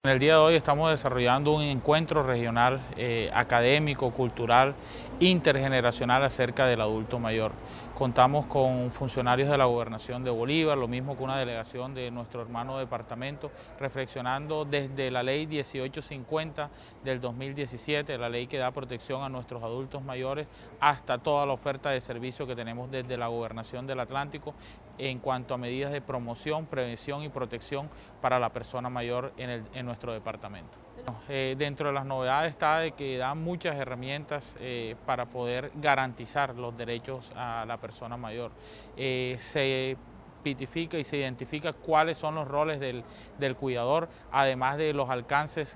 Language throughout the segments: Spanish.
En el día de hoy estamos desarrollando un encuentro regional, académico, cultural, intergeneracional acerca del adulto mayor. Contamos con funcionarios de la Gobernación de Bolívar, lo mismo que una delegación de nuestro hermano departamento, reflexionando desde la ley 1850 del 2017, la ley que da protección a nuestros adultos mayores, hasta toda la oferta de servicio que tenemos desde la Gobernación del Atlántico en cuanto a medidas de promoción, prevención y protección para la persona mayor en nuestro departamento. Dentro de las novedades está de que dan muchas herramientas para poder garantizar los derechos a la persona mayor. Se pitifica y se identifica cuáles son los roles del cuidador, además de los alcances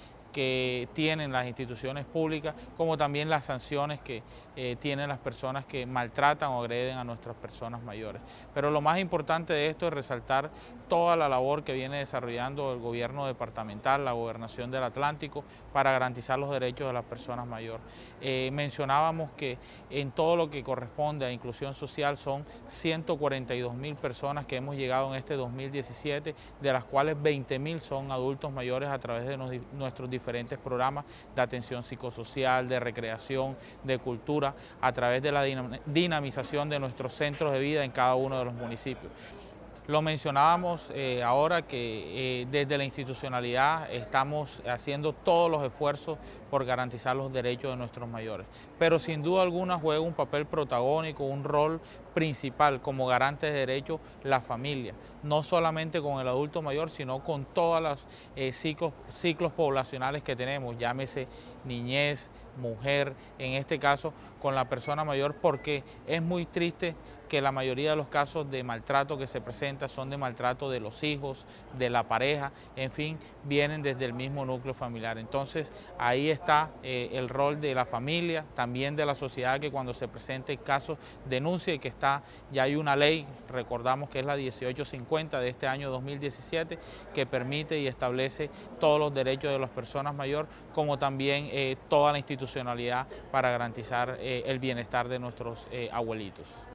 que tienen las instituciones públicas, como también las sanciones que tienen las personas que maltratan o agreden a nuestras personas mayores. Pero lo más importante de esto es resaltar toda la labor que viene desarrollando el gobierno departamental, la Gobernación del Atlántico, para garantizar los derechos de las personas mayores. Mencionábamos que en todo lo que corresponde a inclusión social son 142.000 personas que hemos llegado en este 2017, de las cuales 20.000 son adultos mayores a través de nuestros diferentes programas de atención psicosocial, de recreación, de cultura, a través de la dinamización de nuestros centros de vida en cada uno de los municipios. Lo mencionábamos ahora que desde la institucionalidad estamos haciendo todos los esfuerzos por garantizar los derechos de nuestros mayores, pero sin duda alguna juega un papel protagónico, un rol principal como garante de derechos la familia, no solamente con el adulto mayor, sino con todos los ciclos poblacionales que tenemos, llámese niñez, mujer, en este caso con la persona mayor, porque es muy triste que la mayoría de los casos de maltrato que se presentan son de maltrato de los hijos, de la pareja, en fin, vienen desde el mismo núcleo familiar. Entonces ahí está el rol de la familia, también de la sociedad, que cuando se presenten casos denuncia, y que ya hay una ley, recordamos que es la 1850 de este año 2017, que permite y establece todos los derechos de las personas mayores, como también toda la institucionalidad para garantizar el bienestar de nuestros abuelitos.